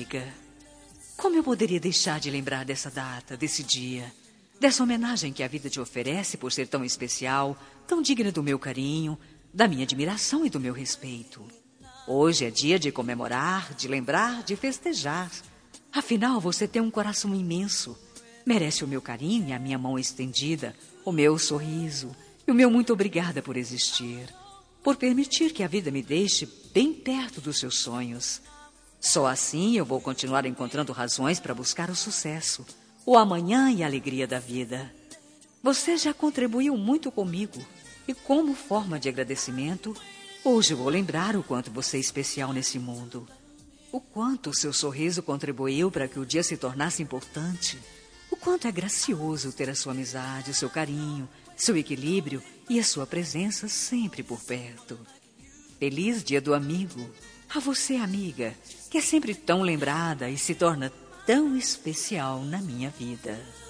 amiga. Como eu poderia deixar de lembrar dessa data, desse dia, dessa homenagem que a vida te oferece por ser tão especial, tão digna do meu carinho, da minha admiração e do meu respeito? Hoje é dia de comemorar, de lembrar, de festejar. Afinal, você tem um coração imenso. Merece o meu carinho e a minha mão estendida, o meu sorriso e o meu muito obrigada por existir, por permitir que a vida me deixe bem perto dos seus sonhos. Só assim eu vou continuar encontrando razões para buscar o sucesso, o amanhã e a alegria da vida. Você já contribuiu muito comigo e, como forma de agradecimento, hoje eu vou lembrar o quanto você é especial nesse mundo, o quanto o seu sorriso contribuiu para que o dia se tornasse importante, o quanto é gracioso ter a sua amizade, o seu carinho, seu equilíbrio e a sua presença sempre por perto. Feliz Dia do Amigo! A você, amiga, que é sempre tão lembrada e se torna tão especial na minha vida.